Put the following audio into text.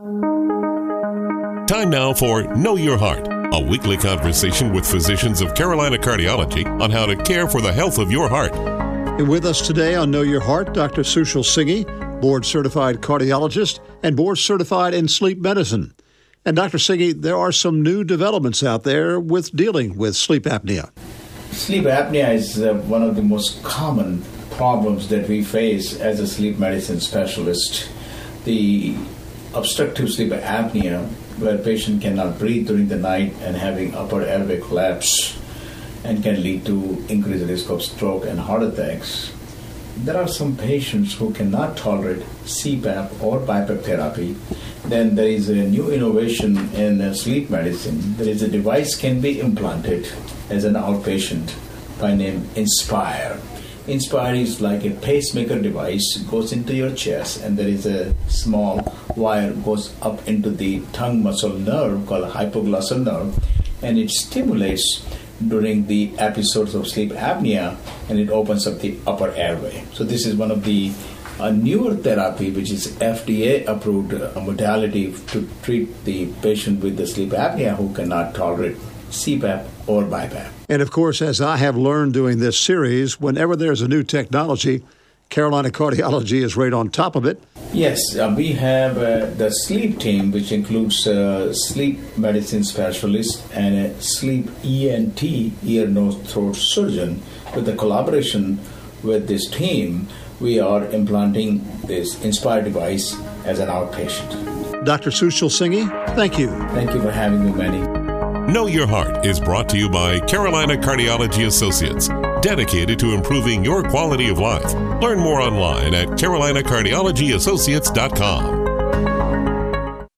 Time now for Know Your Heart, a weekly conversation with physicians of Carolina Cardiology on how to care for the health of your heart. And with us today on Know Your Heart, Dr. Sushil Singhi, board-certified cardiologist and board-certified in sleep medicine. And Dr. Singhi, there are some new developments out there with dealing with sleep apnea. Sleep apnea is one of the most common problems that we face as a sleep medicine specialist. The obstructive sleep apnea, where a patient cannot breathe during the night and having upper airway collapse, and can lead to increased risk of stroke and heart attacks. There are some patients who cannot tolerate CPAP or BiPAP therapy. Then there is a new innovation in sleep medicine. There is a device can be implanted as an outpatient by name Inspire. Inspire is like a pacemaker device, goes into your chest, and there is a small wire goes up into the tongue muscle nerve called hypoglossal nerve, and it stimulates during the episodes of sleep apnea, and it opens up the upper airway. So this is one of the newer therapy, which is FDA approved modality to treat the patient with the sleep apnea who cannot tolerate CPAP or BiPAP. And of course, as I have learned doing this series, whenever there's a new technology, Carolina Cardiology is right on top of it. Yes, we have the sleep team, which includes sleep medicine specialist and a sleep ENT, ear, nose, throat surgeon. With the collaboration with this team, we are implanting this Inspire device as an outpatient. Dr. Sushil Singhi, thank you. Thank you for having me, Manny. Know Your Heart is brought to you by Carolina Cardiology Associates, dedicated to improving your quality of life. Learn more online at carolinacardiologyassociates.com.